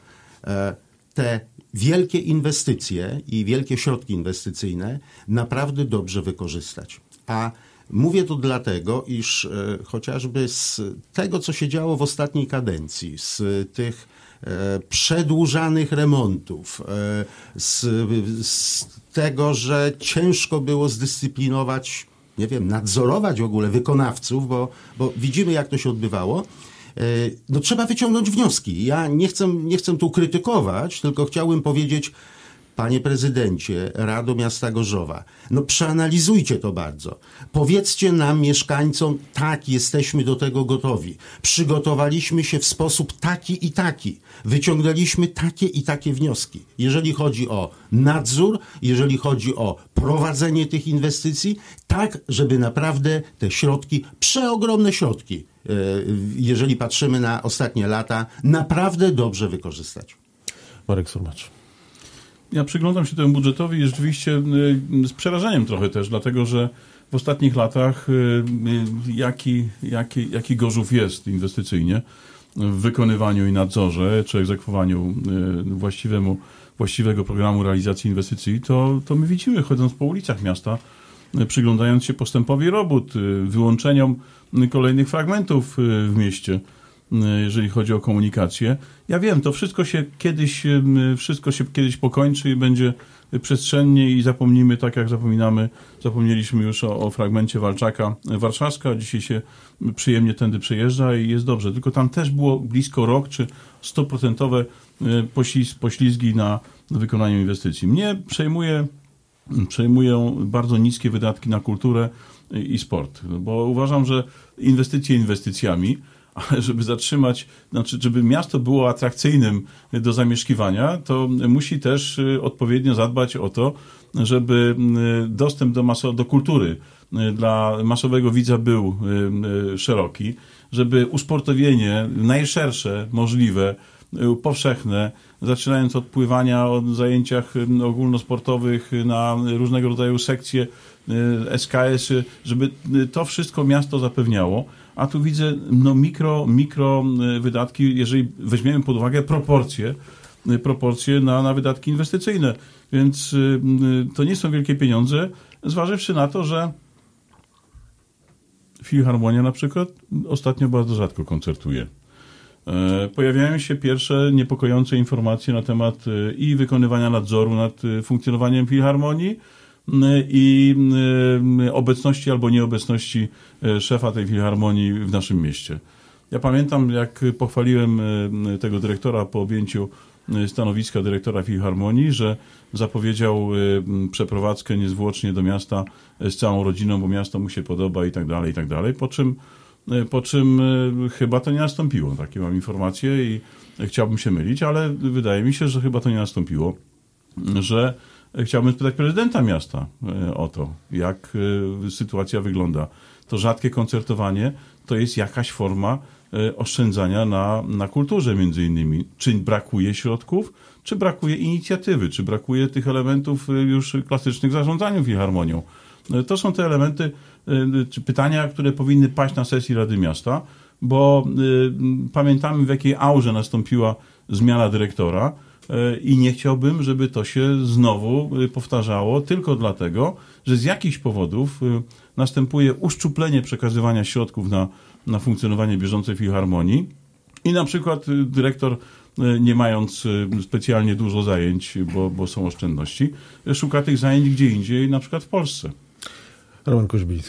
Speaker 6: te wielkie inwestycje i wielkie środki inwestycyjne naprawdę dobrze wykorzystać. A mówię to dlatego, iż e, chociażby z tego, co się działo w ostatniej kadencji, z tych e, przedłużanych remontów, e, z, z tego, że ciężko było zdyscyplinować, nie wiem, nadzorować w ogóle wykonawców, bo, bo widzimy, jak to się odbywało, e, no trzeba wyciągnąć wnioski. Ja nie chcę, nie chcę tu krytykować, tylko chciałbym powiedzieć, panie prezydencie, Rado Miasta Gorzowa, no przeanalizujcie to bardzo. Powiedzcie nam, mieszkańcom, tak, jesteśmy do tego gotowi. Przygotowaliśmy się w sposób taki i taki. Wyciągnęliśmy takie i takie wnioski. Jeżeli chodzi o nadzór, jeżeli chodzi o prowadzenie tych inwestycji, tak, żeby naprawdę te środki, przeogromne środki, jeżeli patrzymy na ostatnie lata, naprawdę dobrze wykorzystać.
Speaker 2: Marek Surmacz.
Speaker 3: Ja przyglądam się temu budżetowi rzeczywiście z przerażeniem trochę też, dlatego że w ostatnich latach jaki, jaki, jaki Gorzów jest inwestycyjnie w wykonywaniu i nadzorze, czy egzekwowaniu właściwemu, właściwego programu realizacji inwestycji, to, to my widzimy, chodząc po ulicach miasta, przyglądając się postępowi robót, wyłączeniom kolejnych fragmentów w mieście, jeżeli chodzi o komunikację. Ja wiem, to wszystko się kiedyś, wszystko się kiedyś pokończy i będzie przestrzennie i zapomnimy, tak jak zapominamy, zapomnieliśmy już o, o fragmencie Walczaka Warszawska, dzisiaj się przyjemnie tędy przejeżdża i jest dobrze. Tylko tam też było blisko rok, czy stuprocentowe poślizgi na wykonaniu inwestycji. Mnie przejmuje, przejmują bardzo niskie wydatki na kulturę i sport, bo uważam, że inwestycje inwestycjami, ale żeby zatrzymać, znaczy, żeby miasto było atrakcyjnym do zamieszkiwania, to musi też odpowiednio zadbać o to, żeby dostęp do, maso, do kultury dla masowego widza był szeroki, żeby usportowienie najszersze możliwe, powszechne, zaczynając od pływania, od zajęciach ogólnosportowych na różnego rodzaju sekcje, S K S-y, żeby to wszystko miasto zapewniało. A tu widzę no, mikro, mikro wydatki, jeżeli weźmiemy pod uwagę proporcje, proporcje na, na wydatki inwestycyjne. Więc y, to nie są wielkie pieniądze, zważywszy na to, że Filharmonia na przykład ostatnio bardzo rzadko koncertuje. E, pojawiają się pierwsze niepokojące informacje na temat y, i wykonywania nadzoru nad y, funkcjonowaniem Filharmonii, i obecności albo nieobecności szefa tej filharmonii w naszym mieście. Ja pamiętam, jak pochwaliłem tego dyrektora po objęciu stanowiska dyrektora filharmonii, że zapowiedział przeprowadzkę niezwłocznie do miasta z całą rodziną, bo miasto mu się podoba i tak dalej, i tak dalej. Po czym, po czym chyba to nie nastąpiło. Takie mam informacje i chciałbym się mylić, ale wydaje mi się, że chyba to nie nastąpiło, że chciałbym spytać prezydenta miasta o to, jak sytuacja wygląda. To rzadkie koncertowanie to jest jakaś forma oszczędzania na, na kulturze między innymi. Czy brakuje środków, czy brakuje inicjatywy, czy brakuje tych elementów już klasycznych w zarządzaniu filharmonią. To są te elementy, czy pytania, które powinny paść na sesji Rady Miasta, bo y, pamiętamy, w jakiej aurze nastąpiła zmiana dyrektora, i nie chciałbym, żeby to się znowu powtarzało tylko dlatego, że z jakichś powodów następuje uszczuplenie przekazywania środków na, na funkcjonowanie bieżącej filharmonii i na przykład dyrektor, nie mając specjalnie dużo zajęć, bo, bo są oszczędności, szuka tych zajęć gdzie indziej, na przykład w Polsce.
Speaker 2: Roman Kuźbiński.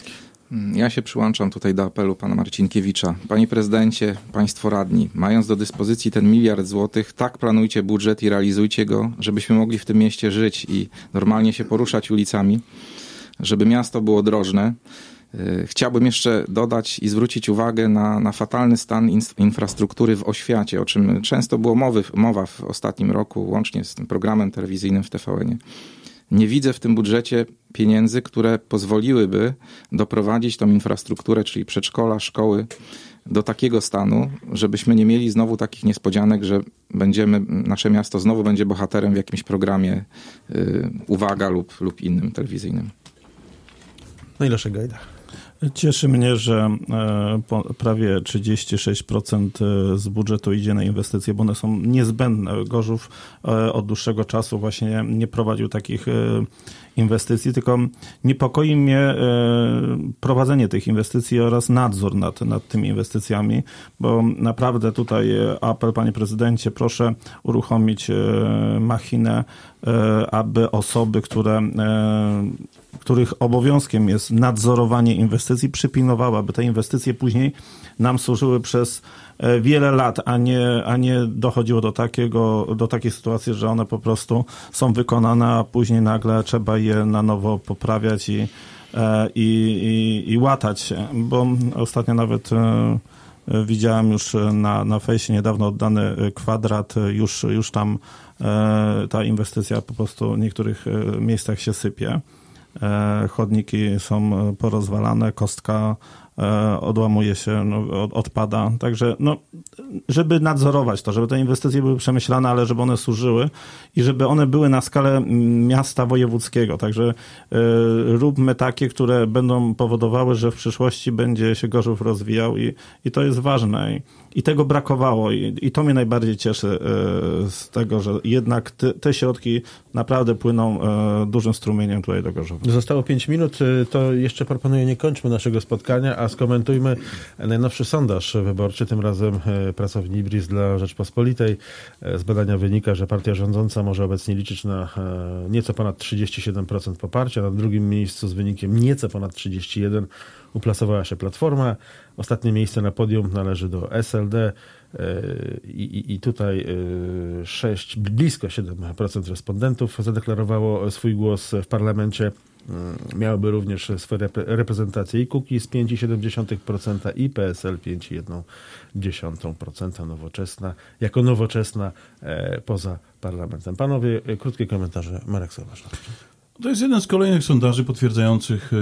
Speaker 5: Ja się przyłączam tutaj do apelu pana Marcinkiewicza. Panie prezydencie, państwo radni, mając do dyspozycji ten miliard złotych, tak planujcie budżet i realizujcie go, żebyśmy mogli w tym mieście żyć i normalnie się poruszać ulicami, żeby miasto było drożne. Chciałbym jeszcze dodać i zwrócić uwagę na, na fatalny stan in, infrastruktury w oświacie, o czym często było mowy, mowa w ostatnim roku, łącznie z tym programem telewizyjnym w T V N-ie. Nie widzę w tym budżecie pieniędzy, które pozwoliłyby doprowadzić tą infrastrukturę, czyli przedszkola, szkoły, do takiego stanu, żebyśmy nie mieli znowu takich niespodzianek, że będziemy, nasze miasto znowu będzie bohaterem w jakimś programie yy, Uwaga lub, lub innym telewizyjnym.
Speaker 2: No i Leszek Gajda.
Speaker 7: Cieszy mnie, że prawie trzydzieści sześć procent z budżetu idzie na inwestycje, bo one są niezbędne. Gorzów od dłuższego czasu właśnie nie prowadził takich inwestycji, tylko niepokoi mnie prowadzenie tych inwestycji oraz nadzór nad, nad tymi inwestycjami, bo naprawdę tutaj apel, panie prezydencie, proszę uruchomić machinę, aby osoby, które których obowiązkiem jest nadzorowanie inwestycji, przypilnowały, aby te inwestycje później nam służyły przez wiele lat, a nie, a nie dochodziło do takiego, do takiej sytuacji, że one po prostu są wykonane, a później nagle trzeba je na nowo poprawiać i, i, i, i łatać, bo ostatnio nawet widziałem już na, na fejsie niedawno oddany kwadrat, już, już tam ta inwestycja po prostu w niektórych miejscach się sypie. Chodniki są porozwalane, kostka odłamuje się, no, odpada. Także no, żeby nadzorować to, żeby te inwestycje były przemyślane, ale żeby one służyły i żeby one były na skalę miasta wojewódzkiego. Także y, róbmy takie, które będą powodowały, że w przyszłości będzie się Gorzów rozwijał i, i to jest ważne. I, i tego brakowało i, i to mnie najbardziej cieszy y, z tego, że jednak te, te środki naprawdę płyną y, dużym strumieniem tutaj do Gorzowa.
Speaker 2: Zostało pięć minut, to jeszcze proponuję, nie kończmy naszego spotkania, a skomentujmy najnowszy sondaż wyborczy, tym razem pracowni Ibris dla Rzeczpospolitej. Z badania wynika, że partia rządząca może obecnie liczyć na nieco ponad trzydzieści siedem procent poparcia. Na drugim miejscu z wynikiem nieco ponad trzydzieści jeden procent uplasowała się Platforma. Ostatnie miejsce na podium należy do S L D i, i, i tutaj sześć, blisko siedem procent respondentów zadeklarowało swój głos w parlamencie. Miałyby również swoje reprezentacje i Kukiz pięć przecinek siedem procent i P S L pięć przecinek jeden procent, Nowoczesna, jako nowoczesna e, poza parlamentem. Panowie, krótkie komentarze. Marek Sowasz.
Speaker 3: To jest jeden z kolejnych sondaży potwierdzających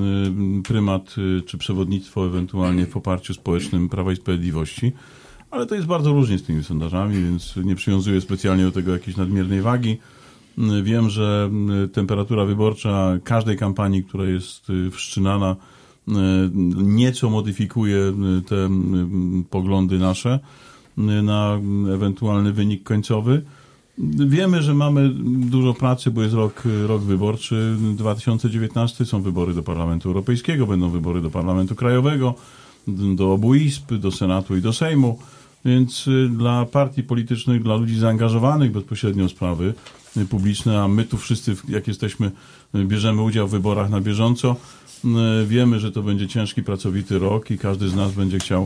Speaker 3: prymat czy przewodnictwo ewentualnie w poparciu społecznym Prawa i Sprawiedliwości, ale to jest bardzo różnie z tymi sondażami, więc nie przywiązuję specjalnie do tego jakiejś nadmiernej wagi. Wiem, że temperatura wyborcza każdej kampanii, która jest wszczynana, nieco modyfikuje te poglądy nasze na ewentualny wynik końcowy. Wiemy, że mamy dużo pracy, bo jest rok, rok wyborczy. dwa tysiące dziewiętnasty są wybory do Parlamentu Europejskiego, będą wybory do Parlamentu Krajowego, do obu izb, do Senatu i do Sejmu. Więc dla partii politycznych, dla ludzi zaangażowanych bezpośrednio w sprawy publiczne, a my tu wszyscy, jak jesteśmy, bierzemy udział w wyborach na bieżąco, wiemy, że to będzie ciężki, pracowity rok i każdy z nas będzie chciał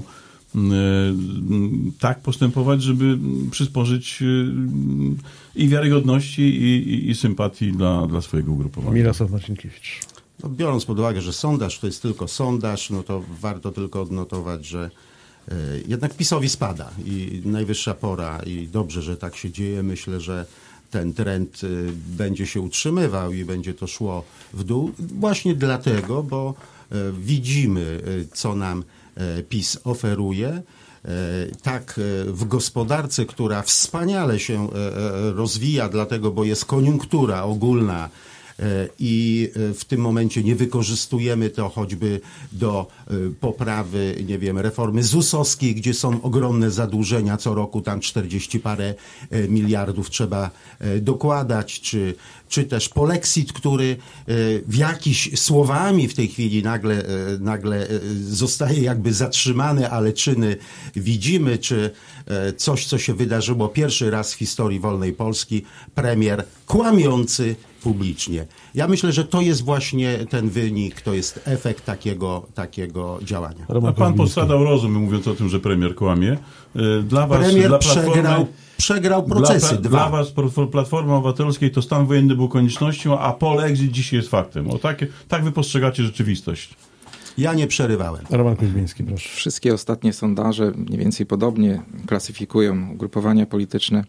Speaker 3: tak postępować, żeby przysporzyć i wiarygodności, i, i, i sympatii dla, dla swojego ugrupowania.
Speaker 2: Mirosław Marcinkiewicz.
Speaker 6: No, biorąc pod uwagę, że sondaż to jest tylko sondaż, no to warto tylko odnotować, że y, jednak PiS-owi spada i najwyższa pora i dobrze, że tak się dzieje. Myślę, że ten trend y, będzie się utrzymywał i będzie to szło w dół. Właśnie dlatego, bo y, widzimy, y, co nam PiS oferuje. Tak w gospodarce, która wspaniale się rozwija, dlatego, bo jest koniunktura ogólna i w tym momencie nie wykorzystujemy to choćby do poprawy, nie wiem, reformy zusowskiej, gdzie są ogromne zadłużenia, co roku tam czterdzieści parę miliardów trzeba dokładać, czy, czy też polexit, który w jakiś słowami w tej chwili nagle, nagle zostaje jakby zatrzymany, ale czyny widzimy, czy coś, co się wydarzyło pierwszy raz w historii wolnej Polski, premier kłamiący publicznie. Ja myślę, że to jest właśnie ten wynik, to jest efekt takiego, takiego działania.
Speaker 3: A pan postradał rozum, mówiąc o tym, że premier kłamie. Dla was,
Speaker 6: Premier
Speaker 3: dla
Speaker 6: przegrał, przegrał procesy.
Speaker 3: Dla,
Speaker 6: dwa.
Speaker 3: dla was, Platformy Obywatelskiej, to stan wojenny był koniecznością, a polexit dzisiaj jest faktem. O tak, tak wy postrzegacie rzeczywistość.
Speaker 6: Ja nie przerywałem.
Speaker 2: Roman Kuźmiński, proszę.
Speaker 5: Wszystkie ostatnie sondaże mniej więcej podobnie klasyfikują ugrupowania polityczne.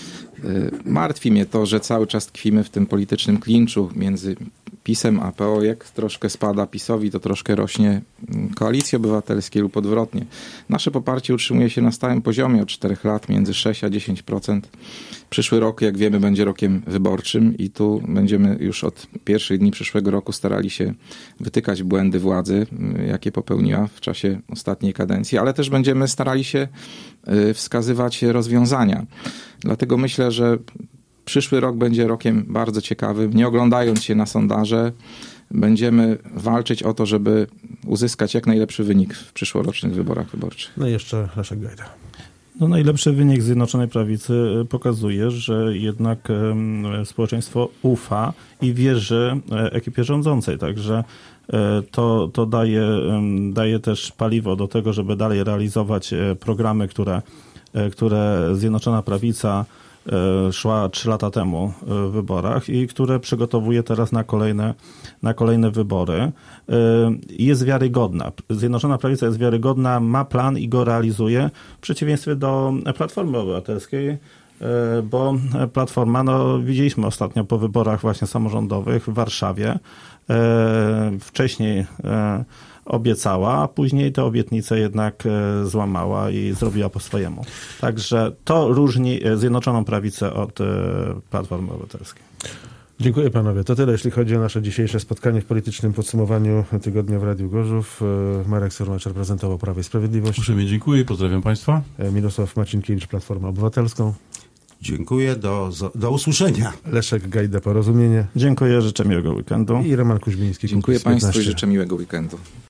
Speaker 5: Martwi mnie to, że cały czas tkwimy w tym politycznym klinczu między PiS-em a P O. Jak troszkę spada PiS-owi, to troszkę rośnie Koalicji Obywatelskiej lub odwrotnie. Nasze poparcie utrzymuje się na stałym poziomie od czterech lat, między sześć a dziesięć procent. Przyszły rok, jak wiemy, będzie rokiem wyborczym i tu będziemy już od pierwszych dni przyszłego roku starali się wytykać błędy władzy, jakie popełniła w czasie ostatniej kadencji, ale też będziemy starali się wskazywać rozwiązania. Dlatego myślę, że przyszły rok będzie rokiem bardzo ciekawym. Nie oglądając się na sondaże, będziemy walczyć o to, żeby uzyskać jak najlepszy wynik w przyszłorocznych wyborach wyborczych.
Speaker 2: No i jeszcze Leszek Gajda.
Speaker 7: No, najlepszy wynik Zjednoczonej Prawicy pokazuje, że jednak społeczeństwo ufa i wierzy ekipie rządzącej. Także to, to daje, daje też paliwo do tego, żeby dalej realizować programy, które, które Zjednoczona Prawica szła trzy lata temu w wyborach i które przygotowuje teraz na kolejne, na kolejne wybory. Jest wiarygodna. Zjednoczona Prawica jest wiarygodna, ma plan i go realizuje, w przeciwieństwie do Platformy Obywatelskiej, bo Platforma, no widzieliśmy ostatnio po wyborach właśnie samorządowych w Warszawie, wcześniej obiecała, a później te obietnice jednak złamała i zrobiła po swojemu. Także to różni Zjednoczoną Prawicę od Platformy Obywatelskiej.
Speaker 2: Dziękuję panowie. To tyle, jeśli chodzi o nasze dzisiejsze spotkanie w politycznym podsumowaniu tygodnia w Radiu Gorzów. Marek Surmacz reprezentował Prawo i Sprawiedliwość.
Speaker 3: Uprzejmie dziękuję, pozdrawiam państwa.
Speaker 2: Mirosław Marcinkiewicz, Platformę Obywatelską.
Speaker 6: Dziękuję, do, do usłyszenia.
Speaker 2: Leszek Gajda, Porozumienie.
Speaker 7: Dziękuję, życzę miłego weekendu.
Speaker 2: I Roman Kuźmiński.
Speaker 5: Dziękuję państwu i życzę miłego weekendu.